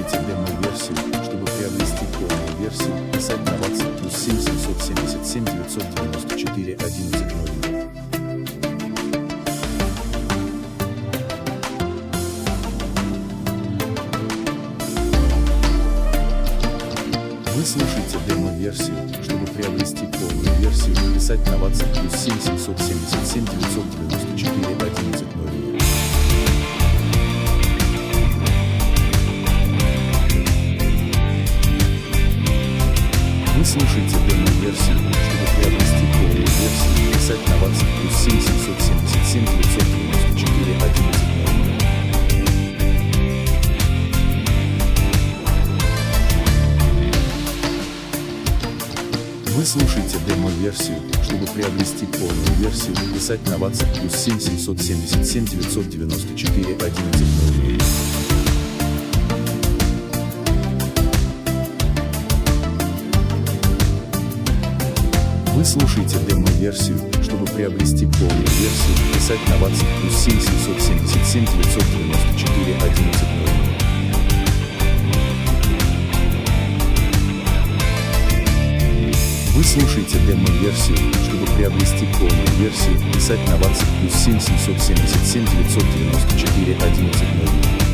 слушайте демо-версию. Чтобы приобрести полную версию, писать на WhatsApp +7 777 994 11 00. Вы слушаете демо-версию. Чтобы приобрести полную версию, писать на WhatsApp +7 777 994 11 00. Вы слушаете демо-версию. Чтобы приобрести полную версию, писать на WhatsApp +7 777 994 11 00. Вы слушаете демо-версию. Чтобы приобрести полную версию, писать на WhatsApp +7 777 994 11 00. Вы слушаете демо-версию. Чтобы приобрести полную версию, писать на WhatsApp +7 777 994 11 00. Вы слушаете демо-версию. Чтобы приобрести полную версию, писать на WhatsApp +7 777 994 11 00.